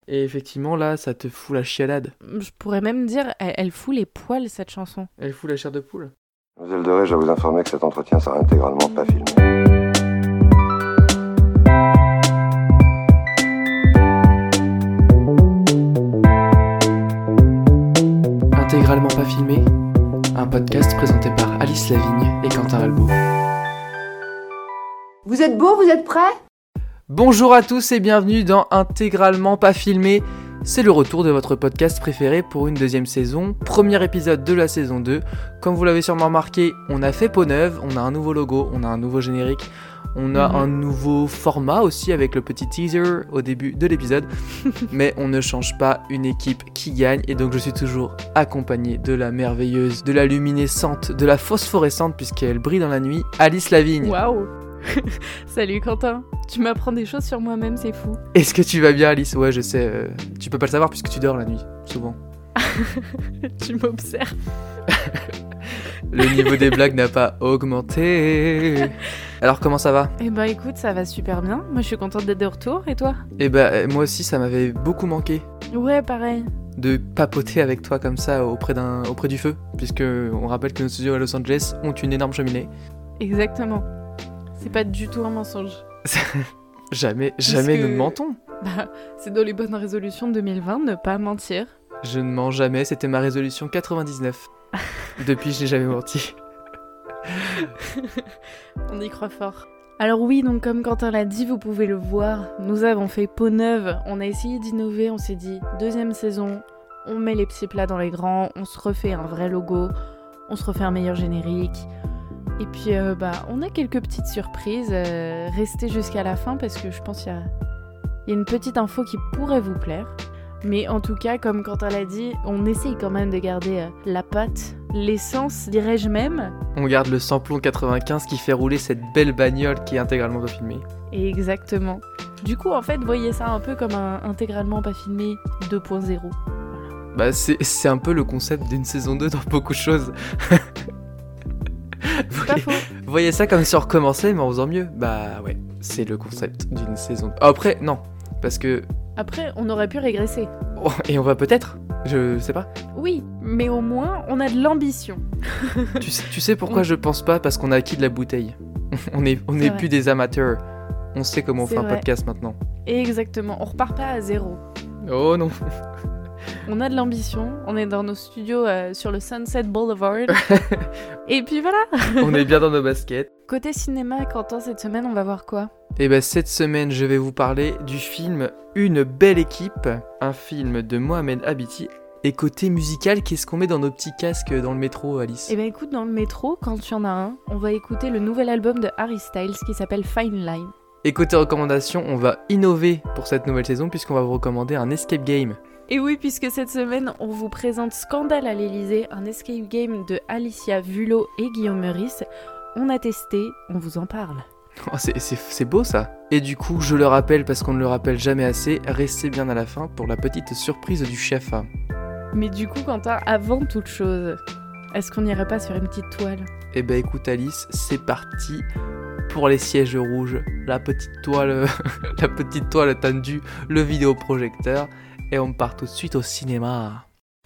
Et effectivement, là, ça te fout la chialade. Je pourrais même dire, elle fout les poils, cette chanson. Elle fout la chair de poule. Mademoiselle Doré, je dois vous informer que cet entretien sera intégralement pas filmé. Intégralement pas filmé, un podcast présenté par Alice Lavigne et Quentin Albo. Vous êtes beaux, vous êtes prêts ? Bonjour à tous et bienvenue dans Intégralement pas filmé. C'est le retour de votre podcast préféré pour une deuxième saison, premier épisode de la saison 2. Comme vous l'avez sûrement remarqué, on a fait peau neuve, on a un nouveau logo, on a un nouveau générique, on a un nouveau format aussi avec le petit teaser au début de l'épisode. Mais on ne change pas une équipe qui gagne et donc je suis toujours accompagné de la merveilleuse, de la luminescente, de la phosphorescente puisqu'elle brille dans la nuit, Alice Lavigne. Waouh. Salut Quentin, tu m'apprends des choses sur moi-même, c'est fou. Est-ce que tu vas bien Alice ? Ouais, je sais, tu peux pas le savoir puisque tu dors la nuit, souvent. Tu m'observes. Le niveau des blagues n'a pas augmenté. Alors comment ça va ? Eh ben écoute, ça va super bien. Moi je suis contente d'être de retour, et toi ? Eh ben moi aussi ça m'avait beaucoup manqué Ouais, pareil. de papoter avec toi comme ça auprès du feu, puisque on rappelle que nos studios à Los Angeles ont une énorme cheminée. Exactement. C'est pas du tout un mensonge. Jamais que- nous ne mentons. Bah, c'est dans les bonnes résolutions de 2020, ne pas mentir. Je ne mens jamais, c'était ma résolution 99. Depuis je n'ai jamais menti. On y croit fort. Alors oui, donc comme Quentin l'a dit, vous pouvez le voir, nous avons fait peau neuve, on a essayé d'innover, on s'est dit, deuxième saison, on met les petits plats dans les grands, on se refait un vrai logo, on se refait un meilleur générique, et puis on a quelques petites surprises, restez jusqu'à la fin parce que je pense qu'il y a une petite info qui pourrait vous plaire. Mais en tout cas, comme Quentin l'a dit, on essaye quand même de garder la patte, l'essence, dirais-je même. On garde le samplon 95 qui fait rouler cette belle bagnole qui est intégralement pas filmée. Et exactement. Du coup, en fait, voyez ça un peu comme un intégralement pas filmé 2.0. Bah c'est un peu le concept d'une saison 2 dans beaucoup de choses. C'est pas faux. Voyez ça comme si on recommençait mais en faisant mieux. Bah ouais, c'est le concept d'une saison 2. Après, non, parce que... Après, on aurait pu régresser. Oh, et on va peut-être, je sais pas. Oui, mais au moins, on a de l'ambition. Tu sais pourquoi je pense pas ? Parce qu'on a acquis de la bouteille. On est vrai. plus des amateurs. On sait comment on C'est fait un vrai. podcast maintenant. Exactement, on repart pas à zéro. Oh non. On a de l'ambition, on est dans nos studios sur le Sunset Boulevard. Et puis voilà. On est bien dans nos baskets. Côté cinéma, Quentin, cette semaine, on va voir quoi ? Et bah cette semaine, je vais vous parler du film Une belle équipe, un film de Mohamed Habiti. Et côté musical, qu'est-ce qu'on met dans nos petits casques dans le métro, Alice ? Eh ben écoute, dans le métro, quand il y en a un, on va écouter le nouvel album de Harry Styles qui s'appelle Fine Line. Et côté recommandations, on va innover pour cette nouvelle saison puisqu'on va vous recommander un escape game. Et oui, puisque cette semaine, on vous présente Scandale à l'Elysée, un escape game de Alicia Vulot et Guillaume Meurice. On a testé, on vous en parle. Oh, c'est beau ça. Et du coup, je le rappelle parce qu'on ne le rappelle jamais assez, restez bien à la fin pour la petite surprise du chef. Mais du coup, Quentin, avant toute chose, est-ce qu'on n'irait pas sur une petite toile ? Et bah écoute Alice, c'est parti pour les sièges rouges, la petite toile tendue, le vidéoprojecteur, et on part tout de suite au cinéma.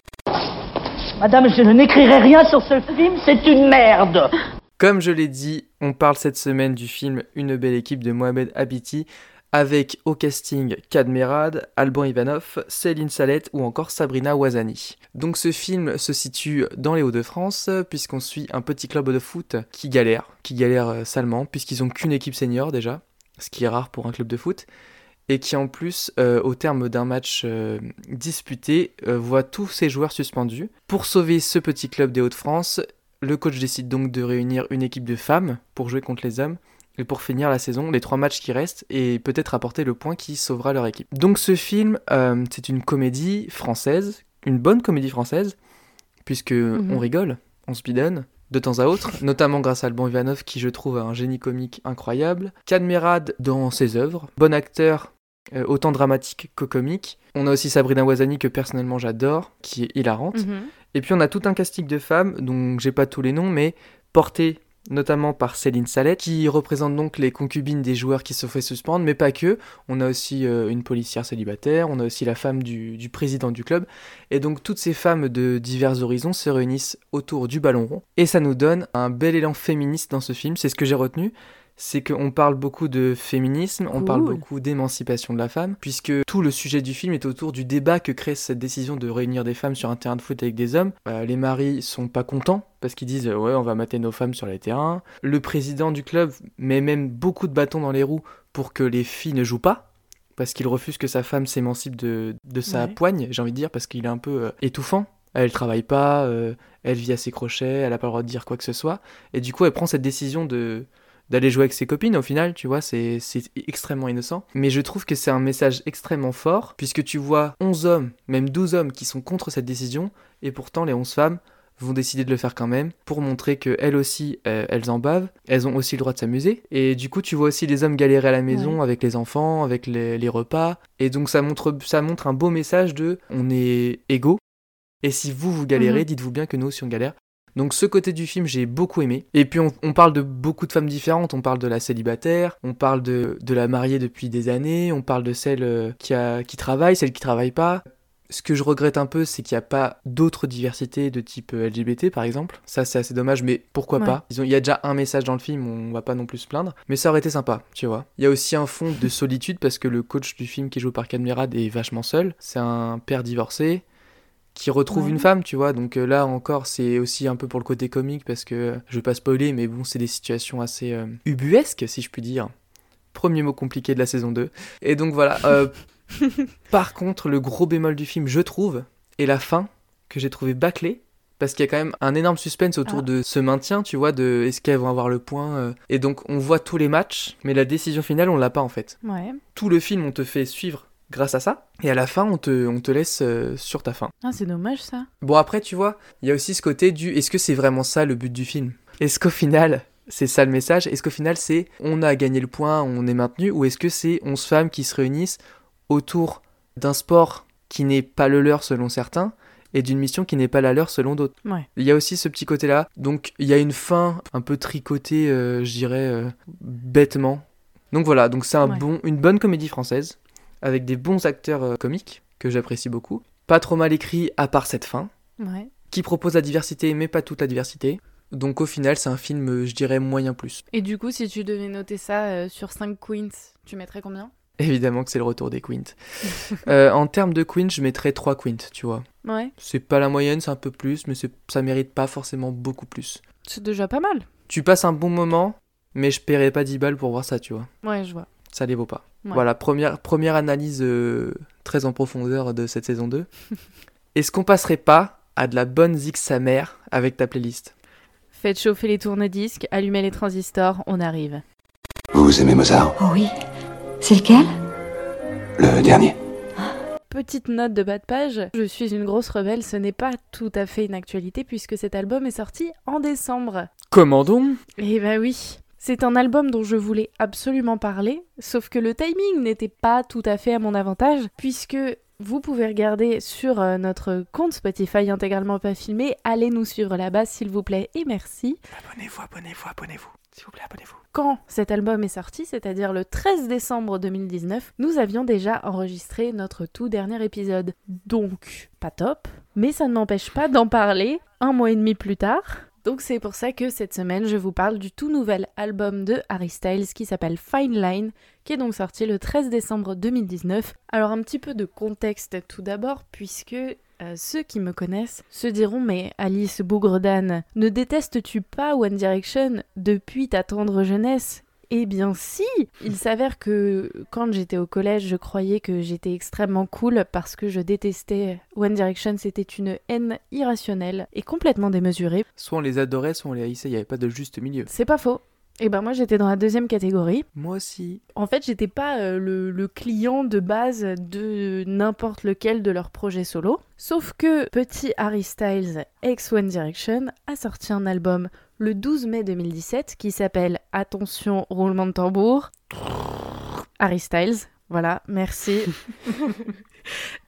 Madame, je n'écrirai rien sur ce film, c'est une merde. Comme je l'ai dit, on parle cette semaine du film Une belle équipe de Mohamed Habiti, avec au casting Kad Merad, Alban Ivanov, Céline Salette ou encore Sabrina Ouazani. Donc ce film se situe dans les Hauts-de-France, puisqu'on suit un petit club de foot qui galère salement, puisqu'ils n'ont qu'une équipe senior déjà, ce qui est rare pour un club de foot, et qui en plus, au terme d'un match disputé, voit tous ses joueurs suspendus. Pour sauver ce petit club des Hauts-de-France, le coach décide donc de réunir une équipe de femmes pour jouer contre les hommes, et pour finir la saison, les 3 matchs qui restent, et peut-être apporter le point qui sauvera leur équipe. Donc ce film, c'est une comédie française, une bonne comédie française, puisque on rigole, on se bidonne, de temps à autre, notamment grâce à Alban Ivanov qui je trouve a un génie comique incroyable, Kad Merad dans ses œuvres, bon acteur, autant dramatique que comique. On a aussi Sabrina Ouazani que personnellement j'adore, qui est hilarante. Et puis on a tout un casting de femmes, dont j'ai pas tous les noms, mais porté notamment par Céline Salette, qui représente donc les concubines des joueurs qui se fait suspendre, mais pas que. On a aussi une policière célibataire, on a aussi la femme du président du club, et donc toutes ces femmes de divers horizons se réunissent autour du ballon rond, et ça nous donne un bel élan féministe dans ce film, c'est ce que j'ai retenu. C'est qu'on parle beaucoup de féminisme, on parle beaucoup d'émancipation de la femme, puisque tout le sujet du film est autour du débat que crée cette décision de réunir des femmes sur un terrain de foot avec des hommes. Les maris sont pas contents, parce qu'ils disent « ouais, on va mater nos femmes sur les terrains ». Le président du club met même beaucoup de bâtons dans les roues pour que les filles ne jouent pas, parce qu'il refuse que sa femme s'émancipe de sa poigne, j'ai envie de dire, parce qu'il est un peu étouffant. Elle travaille pas, elle vit à ses crochets, elle a pas le droit de dire quoi que ce soit, et du coup elle prend cette décision d'aller jouer avec ses copines, au final, tu vois, c'est extrêmement innocent. Mais je trouve que c'est un message extrêmement fort, puisque tu vois 11 hommes, même 12 hommes qui sont contre cette décision, et pourtant les 11 femmes vont décider de le faire quand même, pour montrer qu'elles aussi, elles en bavent, elles ont aussi le droit de s'amuser. Et du coup, tu vois aussi les hommes galérer à la maison, avec les enfants, avec les repas, et donc ça montre un beau message de « on est égaux, et si vous galérez, dites-vous bien que nous aussi on galère ». Donc ce côté du film, j'ai beaucoup aimé. Et puis on parle de beaucoup de femmes différentes. On parle de la célibataire, on parle de la mariée depuis des années, on parle de celle qui travaille, celle qui travaille pas. Ce que je regrette un peu, c'est qu'il n'y a pas d'autres diversités de type LGBT par exemple. Ça c'est assez dommage, mais pourquoi pas. Il y a déjà un message dans le film, on va pas non plus se plaindre. Mais ça aurait été sympa, tu vois. Il y a aussi un fond de solitude parce que le coach du film qui est joué par Cadmerade est vachement seul. C'est un père divorcé qui retrouve une femme, tu vois, donc là encore c'est aussi un peu pour le côté comique parce que je vais pas spoiler, mais bon, c'est des situations assez ubuesques si je puis dire. Premier mot compliqué de la saison 2. Et donc voilà, par contre le gros bémol du film je trouve, est la fin que j'ai trouvé bâclée, parce qu'il y a quand même un énorme suspense autour de ce maintien, tu vois, de est-ce qu'elles vont avoir le point, et donc on voit tous les matchs, mais la décision finale on l'a pas en fait. Tout le film on te fait suivre grâce à ça, et à la fin on te laisse sur ta faim. Ah, c'est dommage ça. Bon après tu vois, il y a aussi ce côté du est-ce que c'est vraiment ça le but du film ? Est-ce qu'au final c'est ça le message ? Est-ce qu'au final c'est on a gagné le point, on est maintenu, ou est-ce que c'est 11 femmes qui se réunissent autour d'un sport qui n'est pas le leur selon certains, et d'une mission qui n'est pas la leur selon d'autres. Il y a aussi ce petit côté-là, donc il y a une fin un peu tricotée, je dirais, bêtement. Donc voilà, donc c'est une bonne comédie française, avec des bons acteurs comiques, que j'apprécie beaucoup. Pas trop mal écrit, à part cette fin, qui propose la diversité, mais pas toute la diversité. Donc au final, c'est un film, je dirais, moyen plus. Et du coup, si tu devais noter ça sur 5 queens, tu mettrais combien ? Évidemment que c'est le retour des queens. En termes de queens, je mettrais 3 queens, tu vois. C'est pas la moyenne, c'est un peu plus, mais ça mérite pas forcément beaucoup plus. C'est déjà pas mal. Tu passes un bon moment, mais je paierais pas 10 balles pour voir ça, tu vois. Ouais, je vois. Ça les vaut pas. Voilà, première analyse très en profondeur de cette saison 2. Est-ce qu'on passerait pas à de la bonne zig sa mère avec ta playlist ? Faites chauffer les tourne-disques, allumez les transistors, on arrive. Vous aimez Mozart ? Oh oui. C'est lequel ? Le dernier. Petite note de bas de page, je suis une grosse rebelle, ce n'est pas tout à fait une actualité puisque cet album est sorti en décembre. Comment donc ? Eh bah oui. C'est un album dont je voulais absolument parler, sauf que le timing n'était pas tout à fait à mon avantage, puisque vous pouvez regarder sur notre compte Spotify intégralement pas filmé. Allez nous suivre là-bas, s'il vous plaît, et merci. Abonnez-vous. S'il vous plaît, abonnez-vous. Quand cet album est sorti, c'est-à-dire le 13 décembre 2019, nous avions déjà enregistré notre tout dernier épisode. Donc, pas top, mais ça ne m'empêche pas d'en parler 1 mois et demi plus tard. Donc c'est pour ça que cette semaine, je vous parle du tout nouvel album de Harry Styles qui s'appelle Fine Line, qui est donc sorti le 13 décembre 2019. Alors un petit peu de contexte tout d'abord, puisque ceux qui me connaissent se diront « Mais Alice Bougre-d'Âne, ne détestes-tu pas One Direction depuis ta tendre jeunesse ?» Eh bien si! Il s'avère que quand j'étais au collège, je croyais que j'étais extrêmement cool parce que je détestais One Direction, c'était une haine irrationnelle et complètement démesurée. Soit on les adorait, soit on les haïssait, il n'y avait pas de juste milieu. C'est pas faux. Et ben moi j'étais dans la deuxième catégorie. Moi aussi. En fait j'étais pas le client de base de n'importe lequel de leurs projets solo. Sauf que petit Harry Styles, ex One Direction, a sorti un album le 12 mai 2017 qui s'appelle, attention, roulement de tambour, Harry Styles. Voilà, merci.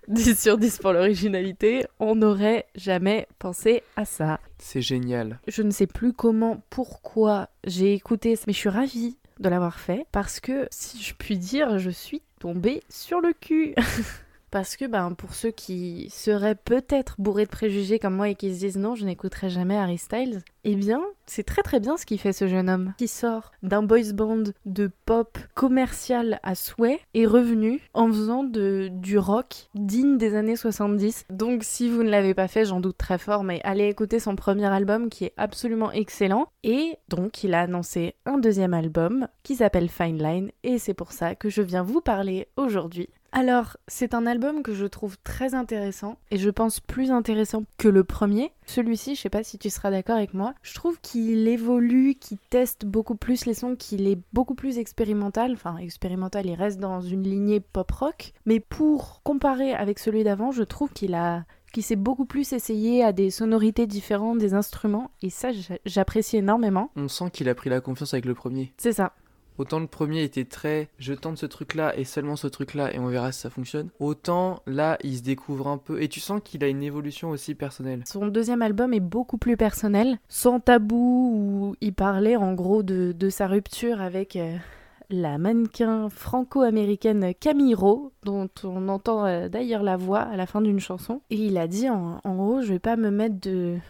10 sur 10 pour l'originalité. On n'aurait jamais pensé à ça. C'est génial. Je ne sais plus comment, pourquoi j'ai écouté, mais je suis ravie de l'avoir fait parce que, si je puis dire, je suis tombée sur le cul. Parce que pour ceux qui seraient peut-être bourrés de préjugés comme moi et qui se disent non, je n'écouterai jamais Harry Styles, eh bien, c'est très très bien ce qu'il fait ce jeune homme, qui sort d'un boys band de pop commercial à souhait et revenu en faisant du rock digne des années 70. Donc si vous ne l'avez pas fait, j'en doute très fort, mais allez écouter son premier album qui est absolument excellent. Et donc il a annoncé un deuxième album qui s'appelle Fine Line et c'est pour ça que je viens vous parler aujourd'hui. Alors, c'est un album que je trouve très intéressant et je pense plus intéressant que le premier. Celui-ci, je sais pas si tu seras d'accord avec moi, je trouve qu'il évolue, qu'il teste beaucoup plus les sons, qu'il est beaucoup plus expérimental. Enfin, expérimental, il reste dans une lignée pop-rock. Mais pour comparer avec celui d'avant, je trouve qu'il s'est beaucoup plus essayé à des sonorités différentes, des instruments. Et ça, j'apprécie énormément. On sent qu'il a pris la confiance avec le premier. C'est ça. Autant le premier était très je tente ce truc-là et seulement ce truc-là et on verra si ça fonctionne. Autant là, il se découvre un peu et tu sens qu'il a une évolution aussi personnelle. Son deuxième album est beaucoup plus personnel, sans tabou, où il parlait en gros de sa rupture avec la mannequin franco-américaine Camille Rowe, dont on entend d'ailleurs la voix à la fin d'une chanson. Et il a dit en gros, je vais pas me mettre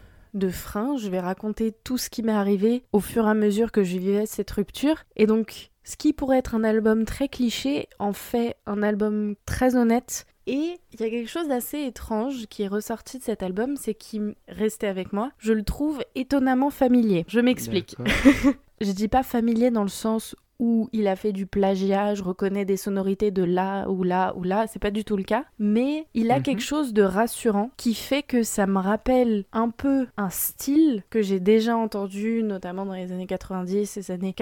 de frein, je vais raconter tout ce qui m'est arrivé au fur et à mesure que je vivais cette rupture. Et donc, ce qui pourrait être un album très cliché en fait un album très honnête. Et il y a quelque chose d'assez étrange qui est ressorti de cet album, c'est qu'il restait avec moi. Je le trouve étonnamment familier. Je m'explique. Je dis pas familier dans le sens où il a fait du plagiat, je reconnais des sonorités de là ou là ou là, c'est pas du tout le cas, mais il a quelque chose de rassurant qui fait que ça me rappelle un peu un style que j'ai déjà entendu, notamment dans les années 90, les années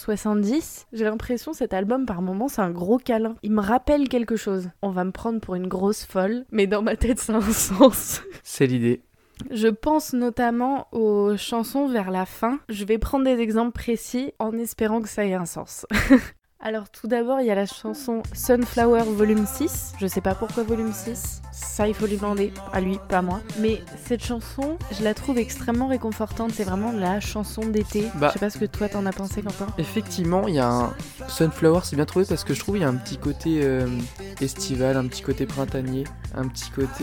80-70. J'ai l'impression cet album par moments c'est un gros câlin. Il me rappelle quelque chose. On va me prendre pour une grosse folle, mais dans ma tête ça a un sens. C'est l'idée. Je pense notamment aux chansons vers la fin. Je vais prendre des exemples précis en espérant que ça ait un sens. Alors tout d'abord, il y a la chanson Sunflower Volume 6. Je sais pas pourquoi Volume 6. Ça, il faut lui demander. À lui, pas à moi. Mais cette chanson, je la trouve extrêmement réconfortante. C'est vraiment la chanson d'été. Je sais pas ce que toi t'en as pensé, Quentin. Effectivement, il y a un... Sunflower, c'est bien trouvé parce que je trouve il y a un petit côté estival, un petit côté printanier, un petit côté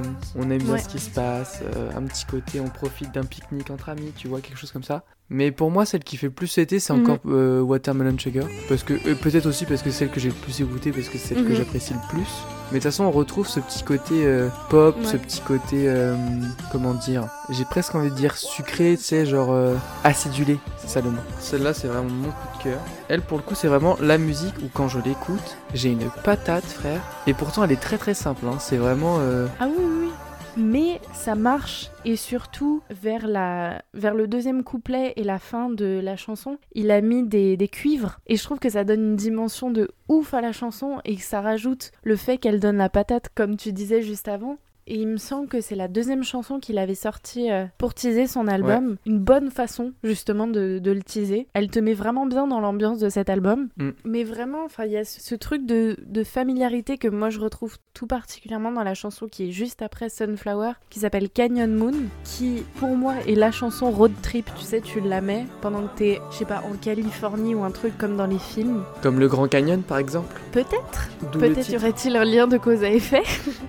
on aime bien ce qui se passe, un petit côté on profite d'un pique-nique entre amis, tu vois, quelque chose comme ça. Mais pour moi, celle qui fait le plus été, c'est encore Watermelon Sugar. Parce que, peut-être aussi parce que c'est celle que j'ai le plus écoutée, parce que c'est celle que j'apprécie le plus. Mais de toute façon, on retrouve ce petit côté pop, ce petit côté, comment dire, j'ai presque envie de dire sucré, tu sais, genre acidulé, c'est ça le mot. Celle-là, c'est vraiment mon coup de cœur. Elle, pour le coup, c'est vraiment la musique où quand je l'écoute, j'ai une patate, frère. Et pourtant, elle est très très simple, hein. C'est vraiment... Ah oui. Mais ça marche, et surtout vers le deuxième couplet et la fin de la chanson, il a mis des cuivres, et je trouve que ça donne une dimension de ouf à la chanson, et que ça rajoute le fait qu'elle donne la patate, comme tu disais juste avant. Et il me semble que c'est la deuxième chanson qu'il avait sortie pour teaser son album. Ouais. Une bonne façon, justement, de le teaser. Elle te met vraiment bien dans l'ambiance de cet album. Mais vraiment, il y a ce truc de familiarité que moi, je retrouve tout particulièrement dans la chanson qui est juste après Sunflower, qui s'appelle Canyon Moon, qui, pour moi, est la chanson road trip. Tu sais, tu la mets pendant que t'es, je sais pas, en Californie ou un truc comme dans les films. Comme le Grand Canyon, par exemple. Peut-être. Peut-être y aurait-il un lien de cause à effet.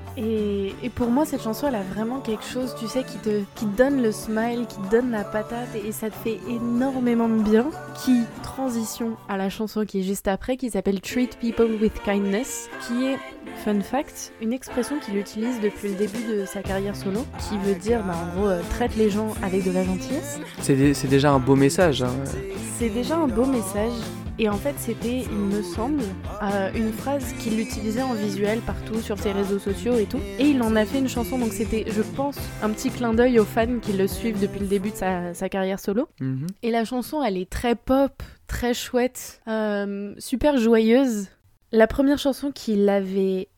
Et pour moi, cette chanson, elle a vraiment quelque chose, tu sais, qui te donne le smile, qui te donne la patate, et ça te fait énormément de bien. Qui transition à la chanson qui est juste après, qui s'appelle Treat People with Kindness, qui est, fun fact, une expression qu'il utilise depuis le début de sa carrière solo, qui veut dire, en gros, traite les gens avec de la gentillesse. C'est déjà un beau message. Hein. C'est déjà un beau message. Et en fait, c'était, il me semble, une phrase qu'il utilisait en visuel partout sur ses réseaux sociaux et tout. Et il en a fait une chanson, donc c'était, je pense, un petit clin d'œil aux fans qui le suivent depuis le début de sa carrière solo. Et la chanson, elle est très pop, très chouette, super joyeuse. La première chanson qu'il avait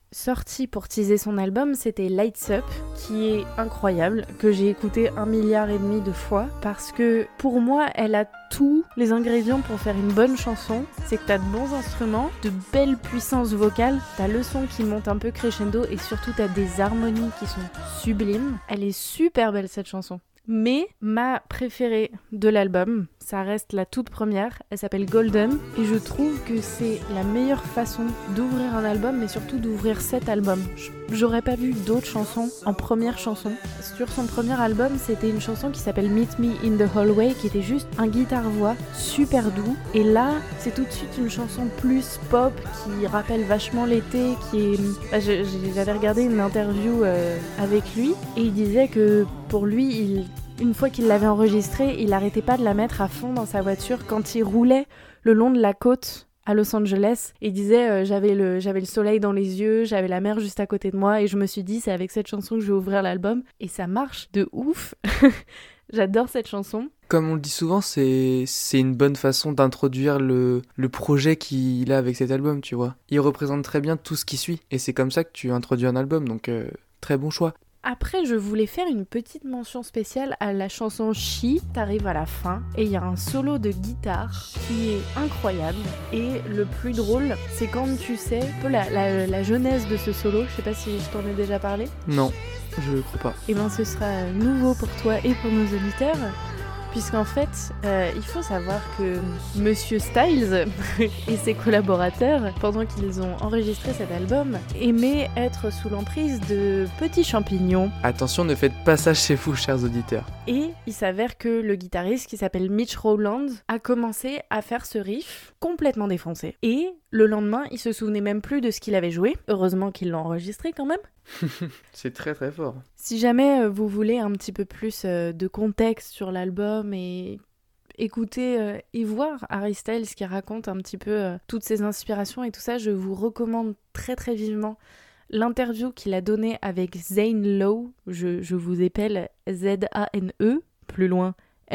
sorti pour teaser son album, c'était Lights Up, qui est incroyable, que j'ai écouté 1,5 milliard de fois, parce que pour moi, elle a tous les ingrédients pour faire une bonne chanson. C'est que t'as de bons instruments, de belles puissances vocales, t'as le son qui monte un peu crescendo, et surtout t'as des harmonies qui sont sublimes. Elle est super belle cette chanson. Mais ma préférée de l'album, ça reste la toute première, elle s'appelle Golden, et je trouve que c'est la meilleure façon d'ouvrir un album, mais surtout d'ouvrir cet album. J'aurais pas vu d'autres chansons en première chanson. Sur son premier album, c'était une chanson qui s'appelle Meet Me in the Hallway, qui était juste un guitare-voix super doux, et là, c'est tout de suite une chanson plus pop, qui rappelle vachement l'été, qui est... J'avais regardé une interview avec lui, et il disait que pour lui, une fois qu'il l'avait enregistrée, il arrêtait pas de la mettre à fond dans sa voiture quand il roulait le long de la côte à Los Angeles. Il disait j'avais le soleil dans les yeux, j'avais la mer juste à côté de moi, et je me suis dit c'est avec cette chanson que je vais ouvrir l'album, et ça marche de ouf. J'adore cette chanson. Comme on le dit souvent, c'est une bonne façon d'introduire le projet qu'il a avec cet album, tu vois. Il représente très bien tout ce qui suit, et c'est comme ça que tu introduis un album, donc très bon choix. Après, je voulais faire une petite mention spéciale à la chanson She. T'arrives à la fin et il y a un solo de guitare qui est incroyable. Et le plus drôle, c'est quand tu sais un peu la genèse de ce solo. Je sais pas si je t'en ai déjà parlé. Non, je ne crois pas. Et ben ce sera nouveau pour toi et pour nos auditeurs. Puisqu'en fait, il faut savoir que Monsieur Styles et ses collaborateurs, pendant qu'ils ont enregistré cet album, aimaient être sous l'emprise de petits champignons. Attention, ne faites pas ça chez vous, chers auditeurs. Et il s'avère que le guitariste, qui s'appelle Mitch Rowland, a commencé à faire ce riff complètement défoncé. Et le lendemain, il se souvenait même plus de ce qu'il avait joué. Heureusement qu'il l'a enregistré quand même. C'est très très fort. Si jamais vous voulez un petit peu plus de contexte sur l'album et écouter et voir Harry Styles qui raconte un petit peu toutes ses inspirations et tout ça, je vous recommande très très vivement l'interview qu'il a donnée avec Zane Lowe. Je vous épelle Z-A-N-E, plus loin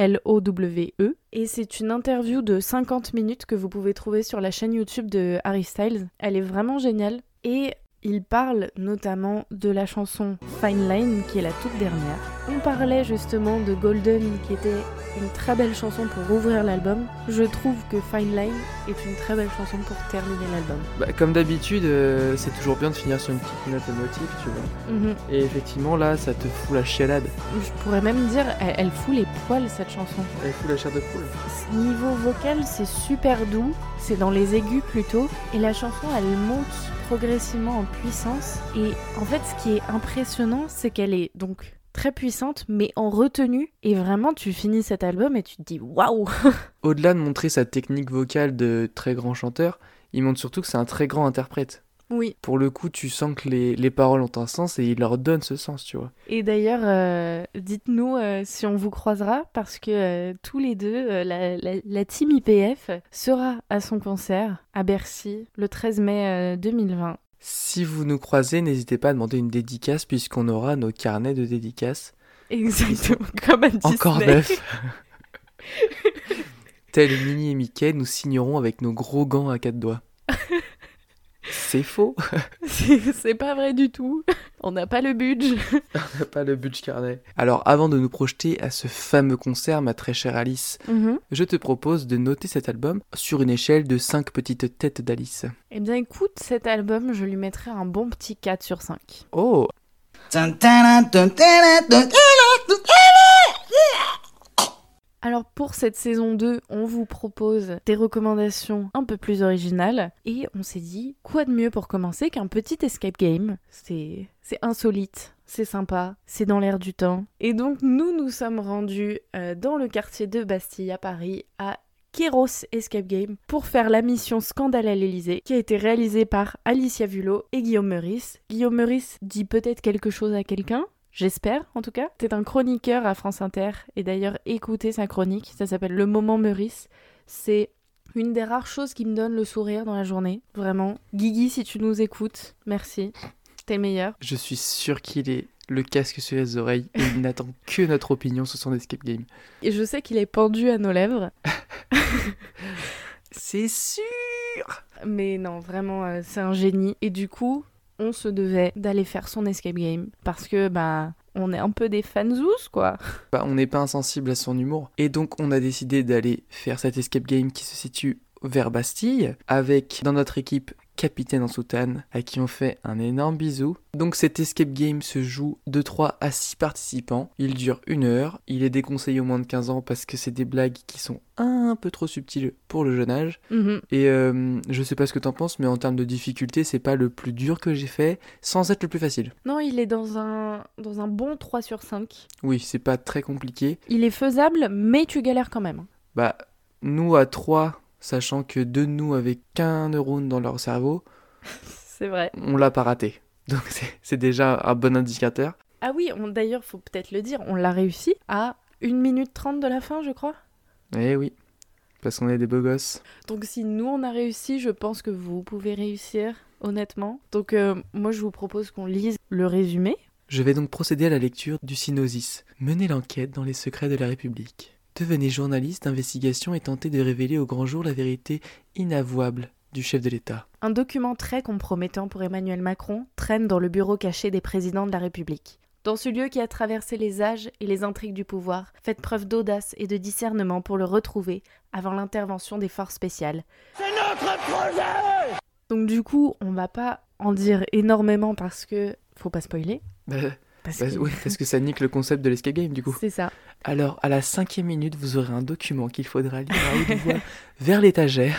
L-O-W-E. Et c'est une interview de 50 minutes que vous pouvez trouver sur la chaîne YouTube de Harry Styles. Elle est vraiment géniale. Et il parle notamment de la chanson Fine Line, qui est la toute dernière. On parlait justement de Golden, qui était une très belle chanson pour ouvrir l'album. Je trouve que Fine Line est une très belle chanson pour terminer l'album. Bah, comme d'habitude, c'est toujours bien de finir sur une petite note émotive, tu vois. Et effectivement, là, ça te fout la chialade. Je pourrais même dire, elle fout les poils, cette chanson. Elle fout la chair de poule. Niveau vocal, c'est super doux. C'est dans les aigus plutôt. Et la chanson, elle monte progressivement en puissance. Et en fait, ce qui est impressionnant, c'est qu'elle est donc très puissante, mais en retenue. Et vraiment, tu finis cet album et tu te dis waouh. Au-delà de montrer sa technique vocale de très grand chanteur, il montre surtout que c'est un très grand interprète. Oui. Pour le coup, tu sens que les paroles ont un sens et il leur donne ce sens, tu vois. Et d'ailleurs, dites-nous si on vous croisera, parce que tous les deux, la team IPF sera à son concert à Bercy le 13 mai 2020. Si vous nous croisez, n'hésitez pas à demander une dédicace puisqu'on aura nos carnets de dédicaces. Exactement, comme à Disney. Encore neuf. Tel Minnie et Mickey, nous signerons avec nos gros gants à 4 doigts. C'est faux. C'est pas vrai du tout. On n'a pas le budget. On n'a pas le budget carnet. Alors, avant de nous projeter à ce fameux concert, ma très chère Alice, je te propose de noter cet album sur une échelle de 5 petites têtes d'Alice. Eh bien, écoute, cet album, je lui mettrais un bon petit 4 sur 5. Oh. Alors pour cette saison 2, on vous propose des recommandations un peu plus originales et on s'est dit quoi de mieux pour commencer qu'un petit escape game. C'est insolite, c'est sympa, c'est dans l'air du temps. Et donc nous sommes rendus dans le quartier de Bastille à Paris à Kéros Escape Game pour faire la mission Scandale à l'Elysée qui a été réalisée par Alicia Vulot et Guillaume Meurice. Guillaume Meurice dit peut-être quelque chose à quelqu'un. J'espère, en tout cas. C'est un chroniqueur à France Inter. Et d'ailleurs, écoutez sa chronique. Ça s'appelle Le Moment Meurice. C'est une des rares choses qui me donne le sourire dans la journée. Vraiment. Guigui, si tu nous écoutes, merci. T'es le meilleur. Je suis sûr qu'il est le casque sur les oreilles et il n'attend que notre opinion sur son escape game. Et je sais qu'il est pendu à nos lèvres. C'est sûr. Mais non, vraiment, c'est un génie. Et du coup, on se devait d'aller faire son escape game parce que on est un peu des fanzous quoi. On n'est pas insensible à son humour. Et donc on a décidé d'aller faire cet escape game qui se situe vers Bastille, avec dans notre équipe Capitaine en soutane, à qui on fait un énorme bisou. Donc cet escape game se joue de 3 à 6 participants, il dure 1 heure, il est déconseillé aux moins de 15 ans parce que c'est des blagues qui sont un peu trop subtiles pour le jeune âge. Et je sais pas ce que t'en penses, mais en termes de difficulté, c'est pas le plus dur que j'ai fait, sans être le plus facile. Non, il est dans un bon 3 sur 5. Oui, c'est pas très compliqué. Il est faisable, mais tu galères quand même. Nous à 3... sachant que 2 de nous avaient qu'un neurone dans leur cerveau, c'est vrai. On l'a pas raté. Donc c'est déjà un bon indicateur. Ah oui, d'ailleurs, faut peut-être le dire, on l'a réussi à 1 minute 30 de la fin, je crois. Eh oui, parce qu'on est des beaux gosses. Donc si nous on a réussi, je pense que vous pouvez réussir, honnêtement. Donc moi je vous propose qu'on lise le résumé. Je vais donc procéder à la lecture du Synosis. Menez l'enquête dans les secrets de la République. Devenez journaliste d'investigation et tentez de révéler au grand jour la vérité inavouable du chef de l'État. Un document très compromettant pour Emmanuel Macron traîne dans le bureau caché des présidents de la République. Dans ce lieu qui a traversé les âges et les intrigues du pouvoir, faites preuve d'audace et de discernement pour le retrouver avant l'intervention des forces spéciales. C'est notre projet! Donc du coup, on va pas en dire énormément parce que faut pas spoiler. Oui, parce que ça nique le concept de l'escape game du coup. C'est ça. Alors, à la 5e minute, vous aurez un document qu'il faudra lire à haute voix vers l'étagère.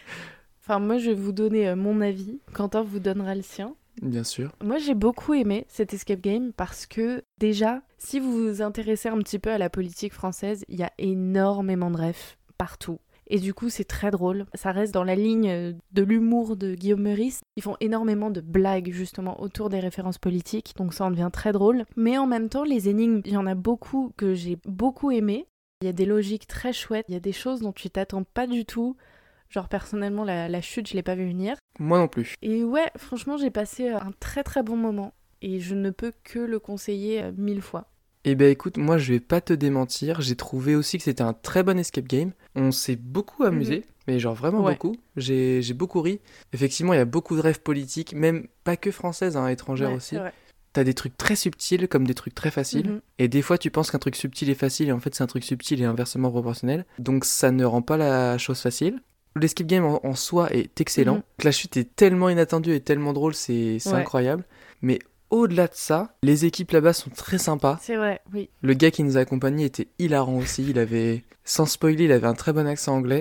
Enfin, moi, je vais vous donner mon avis. Quentin vous donnera le sien. Bien sûr. Moi, j'ai beaucoup aimé cet escape game parce que, déjà, si vous vous intéressez un petit peu à la politique française, il y a énormément de refs partout. Et du coup, c'est très drôle. Ça reste dans la ligne de l'humour de Guillaume Meurice. Ils font énormément de blagues, justement, autour des références politiques. Donc ça en devient très drôle. Mais en même temps, les énigmes, il y en a beaucoup que j'ai beaucoup aimé. Il y a des logiques très chouettes. Il y a des choses dont tu t'attends pas du tout. Genre, personnellement, la chute, je l'ai pas vu venir. Moi non plus. Et ouais, franchement, j'ai passé un très très bon moment. Et je ne peux que le conseiller 1000 fois. Eh ben écoute, moi je vais pas te démentir, j'ai trouvé aussi que c'était un très bon escape game. On s'est beaucoup amusé, mais genre vraiment beaucoup. J'ai beaucoup ri. Effectivement, il y a beaucoup de rêves politiques, même pas que françaises, étrangères aussi. C'est vrai. T'as des trucs très subtils comme des trucs très faciles. Et des fois, tu penses qu'un truc subtil est facile, et en fait, c'est un truc subtil et inversement proportionnel. Donc ça ne rend pas la chose facile. L'escape game en soi est excellent. La chute est tellement inattendue et tellement drôle, c'est incroyable. Mais au-delà de ça, les équipes là-bas sont très sympas. C'est vrai, oui. Le gars qui nous a accompagnés était hilarant aussi. Il avait, sans spoiler, il avait un très bon accent anglais.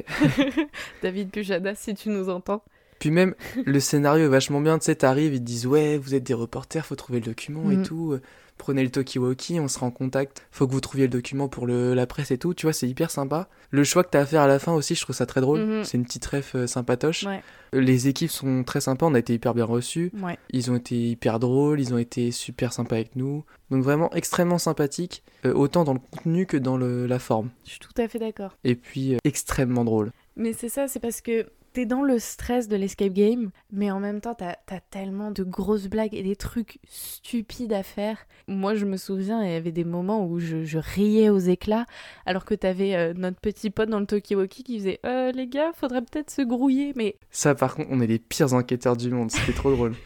David Pujadas, si tu nous entends. Puis même, le scénario est vachement bien. Tu sais, t'arrives, ils te disent « Ouais, vous êtes des reporters, faut trouver le document et tout. Prenez le talkie-walkie, on sera en contact. Faut que vous trouviez le document pour la presse et tout. » Tu vois, c'est hyper sympa. Le choix que t'as à faire à la fin aussi, je trouve ça très drôle. C'est une petite ref sympatoche. Ouais. Les équipes sont très sympas, on a été hyper bien reçus. Ouais. Ils ont été hyper drôles, ils ont été super sympas avec nous. Donc vraiment extrêmement sympathiques, autant dans le contenu que dans la forme. Je suis tout à fait d'accord. Et puis extrêmement drôle. Mais c'est ça, c'est parce que t'es dans le stress de l'escape game, mais en même temps, t'as tellement de grosses blagues et des trucs stupides à faire. Moi, je me souviens, il y avait des moments où je riais aux éclats, alors que t'avais notre petit pote dans le talkie-walkie qui faisait « les gars, faudrait peut-être se grouiller », mais... Ça, par contre, on est les pires enquêteurs du monde, c'était trop drôle.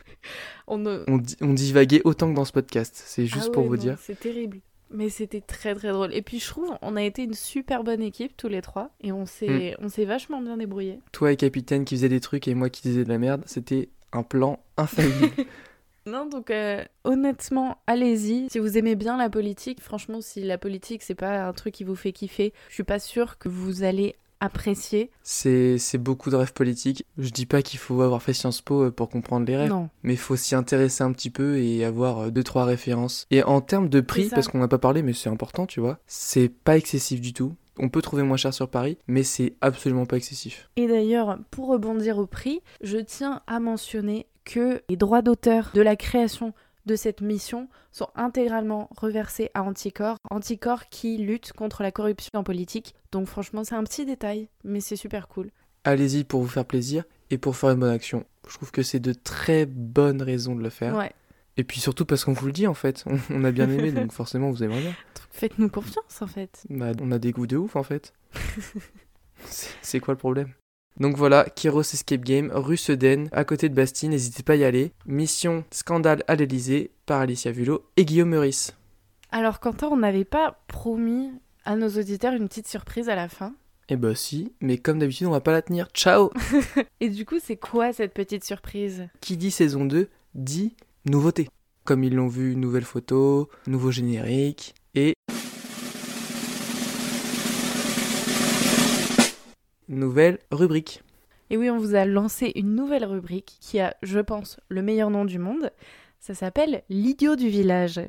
On divaguait autant que dans ce podcast, c'est juste pour vous dire. C'est terrible. Mais c'était très très drôle. Et puis je trouve on a été une super bonne équipe tous les trois et on s'est vachement bien débrouillés. Toi et Capitaine qui faisait des trucs et moi qui disais de la merde, c'était un plan infaillible. Non, donc honnêtement, allez-y. Si vous aimez bien la politique, franchement, si la politique c'est pas un truc qui vous fait kiffer, je suis pas sûre que vous allez apprécier. C'est beaucoup de rêves politiques. Je dis pas qu'il faut avoir fait Sciences Po pour comprendre les rêves, non. Mais il faut s'y intéresser un petit peu et avoir 2-3 références. Et en termes de prix, parce qu'on n'a pas parlé, mais c'est important, tu vois, c'est pas excessif du tout. On peut trouver moins cher sur Paris, mais c'est absolument pas excessif. Et d'ailleurs, pour rebondir au prix, je tiens à mentionner que les droits d'auteur de la création de cette mission sont intégralement reversés à Anticor qui lutte contre la corruption en politique. Donc franchement, c'est un petit détail, mais c'est super cool. Allez-y pour vous faire plaisir et pour faire une bonne action. Je trouve que c'est de très bonnes raisons de le faire. Ouais. Et puis surtout parce qu'on vous le dit en fait, on a bien aimé, donc forcément vous aimerez bien. Faites-nous confiance en fait. On a des goûts de ouf en fait. C'est quoi le problème ? Donc voilà, Kairos Escape Game, rue Sedaine, à côté de Bastille, n'hésitez pas à y aller. Mission Scandale à l'Elysée, par Alicia Vulot et Guillaume Meurice. Alors Quentin, on n'avait pas promis à nos auditeurs une petite surprise à la fin. Eh bah si, mais comme d'habitude, on va pas la tenir. Ciao. Et du coup, c'est quoi cette petite surprise ? Qui dit saison 2, dit nouveauté. Comme ils l'ont vu, nouvelle photo, nouveau générique et... nouvelle rubrique. Et oui, on vous a lancé une nouvelle rubrique qui a, je pense, le meilleur nom du monde. Ça s'appelle l'idiot du village.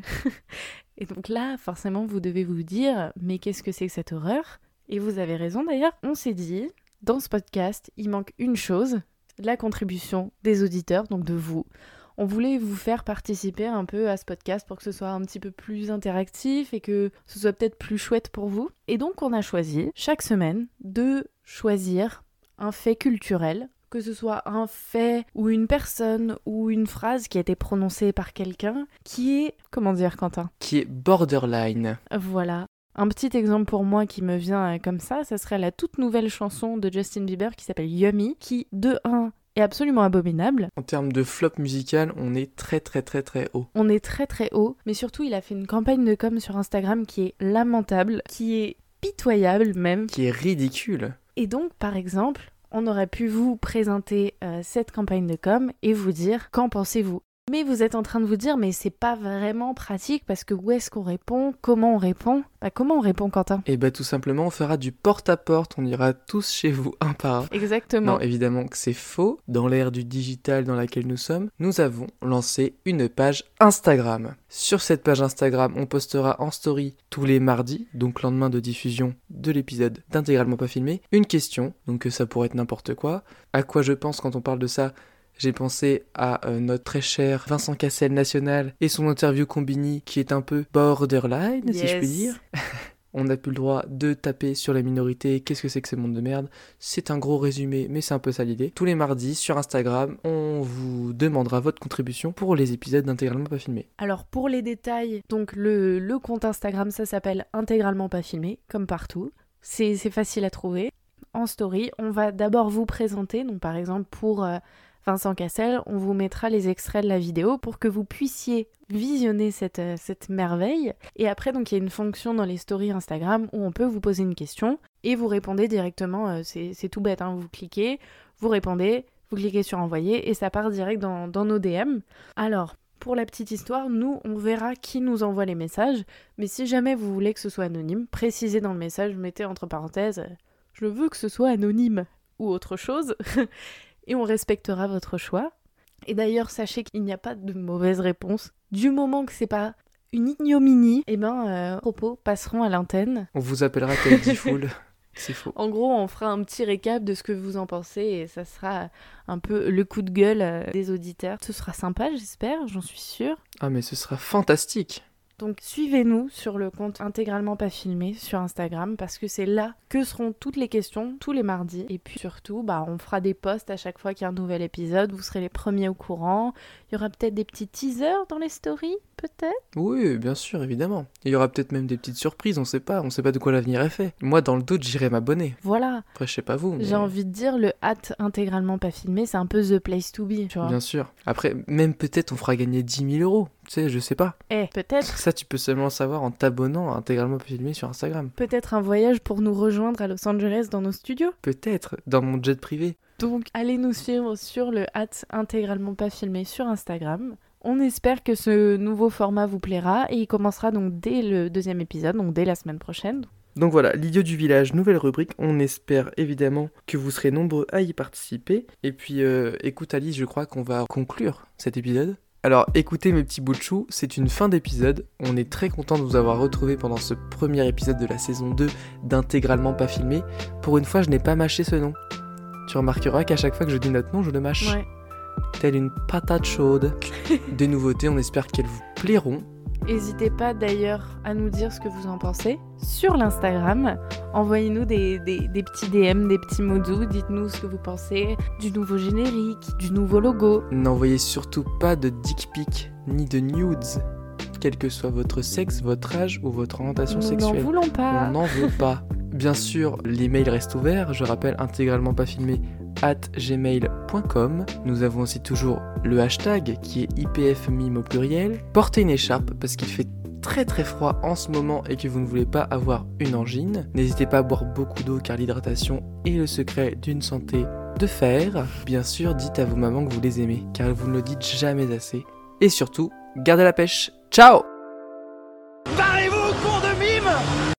Et donc là, forcément, vous devez vous dire, mais qu'est-ce que c'est que cette horreur ? Et vous avez raison d'ailleurs, on s'est dit, dans ce podcast, il manque une chose, la contribution des auditeurs, donc de vous. On voulait vous faire participer un peu à ce podcast pour que ce soit un petit peu plus interactif et que ce soit peut-être plus chouette pour vous. Et donc on a choisi, chaque semaine, de choisir un fait culturel, que ce soit un fait ou une personne ou une phrase qui a été prononcée par quelqu'un, qui est, comment dire Quentin ? Qui est borderline. Voilà. Un petit exemple pour moi qui me vient comme ça serait la toute nouvelle chanson de Justin Bieber qui s'appelle Yummy, qui, de 1, est absolument abominable. En termes de flop musical, on est très très très très haut. On est très très haut, mais surtout il a fait une campagne de com sur Instagram qui est lamentable, qui est pitoyable même. Qui est ridicule. Et donc, par exemple, on aurait pu vous présenter cette campagne de com et vous dire « Qu'en pensez-vous ?» Mais vous êtes en train de vous dire « Mais c'est pas vraiment pratique parce que où est-ce qu'on répond ? Comment on répond ?» Comment on répond, Quentin ? Et tout simplement, on fera du porte-à-porte, on ira tous chez vous un par un. Exactement. Non, évidemment que c'est faux. Dans l'ère du digital dans laquelle nous sommes, nous avons lancé une page Instagram. Sur cette page Instagram, on postera en story tous les mardis, donc lendemain de diffusion de l'épisode d'Intégralement pas filmé, une question, donc ça pourrait être n'importe quoi. À quoi je pense quand on parle de ça ? J'ai pensé à notre très cher Vincent Cassel National et son interview Combini qui est un peu borderline, yes. Si je puis dire. On n'a plus le droit de taper sur la minorité, qu'est-ce que c'est que ce monde de merde ? C'est un gros résumé, mais c'est un peu ça l'idée. Tous les mardis, sur Instagram, on vous demandera votre contribution pour les épisodes d'Intégralement pas filmé. Alors pour les détails, donc le compte Instagram, ça s'appelle Intégralement pas filmé, comme partout. C'est facile à trouver. En story, on va d'abord vous présenter, donc par exemple pour... Vincent Cassel, on vous mettra les extraits de la vidéo pour que vous puissiez visionner cette merveille. Et après, donc il y a une fonction dans les stories Instagram où on peut vous poser une question et vous répondez directement. C'est tout bête, hein, vous cliquez, vous répondez, vous cliquez sur envoyer et ça part direct dans nos DM. Alors, pour la petite histoire, nous, on verra qui nous envoie les messages. Mais si jamais vous voulez que ce soit anonyme, précisez dans le message, mettez entre parenthèses « Je veux que ce soit anonyme » ou autre chose. Et on respectera votre choix. Et d'ailleurs, sachez qu'il n'y a pas de mauvaise réponse. Du moment que c'est pas une ignominie, propos passeront à l'antenne. On vous appellera tel Diffoul. C'est faux. En gros, on fera un petit récap de ce que vous en pensez et ça sera un peu le coup de gueule des auditeurs. Ce sera sympa, j'espère, j'en suis sûre. Ah mais ce sera fantastique. Donc suivez-nous sur le compte Intégralement pas filmé sur Instagram parce que c'est là que seront toutes les questions tous les mardis. Et puis surtout, on fera des posts à chaque fois qu'il y a un nouvel épisode. Vous serez les premiers au courant. Il y aura peut-être des petits teasers dans les stories, peut-être ? Oui, bien sûr, évidemment. Il y aura peut-être même des petites surprises, on sait pas de quoi l'avenir est fait. Moi, dans le doute, j'irai m'abonner. Voilà. Après, je sais pas vous, mais... J'ai envie de dire, le Intégralement pas filmé, c'est un peu the place to be, tu vois. Bien sûr. Après, même peut-être on fera gagner 10 000 €. Tu sais, je sais pas. Peut-être. Ça, tu peux seulement le savoir en t'abonnant à Intégralement pas filmé sur Instagram. Peut-être un voyage pour nous rejoindre à Los Angeles dans nos studios. Peut-être, dans mon jet privé. Donc, allez nous suivre sur le @Intégralement pas filmé sur Instagram. On espère que ce nouveau format vous plaira et il commencera donc dès le 2e épisode, donc dès la semaine prochaine. Donc voilà, l'idiot du village, nouvelle rubrique. On espère évidemment que vous serez nombreux à y participer. Et puis, écoute Alice, je crois qu'on va conclure cet épisode. Alors écoutez mes petits bouts de chou, c'est une fin d'épisode. On est très content de vous avoir retrouvés pendant ce premier épisode de la saison 2 d'Intégralement pas filmé. Pour une fois, je n'ai pas mâché ce nom. Tu remarqueras qu'à chaque fois que je dis notre nom, je le mâche. Ouais. Telle une patate chaude. Des nouveautés, on espère qu'elles vous plairont. N'hésitez pas d'ailleurs à nous dire ce que vous en pensez sur l'Instagram. Envoyez-nous des petits DM, des petits mots doux. Dites-nous ce que vous pensez du nouveau générique, du nouveau logo. N'envoyez surtout pas de dick pic ni de nudes, quel que soit votre sexe, votre âge ou votre orientation sexuelle. Nous n'en voulons pas. On n'en veut pas. Bien sûr, l'email reste ouvert, je rappelle intégralement pas filmé @gmail.com. Nous avons aussi toujours le hashtag qui est IPFmime au pluriel. Portez une écharpe parce qu'il fait très très froid en ce moment et que vous ne voulez pas avoir une angine. N'hésitez pas à boire beaucoup d'eau car l'hydratation est le secret d'une santé de fer. Bien sûr, dites à vos mamans que vous les aimez car vous ne le dites jamais assez. Et surtout, gardez la pêche. Ciao!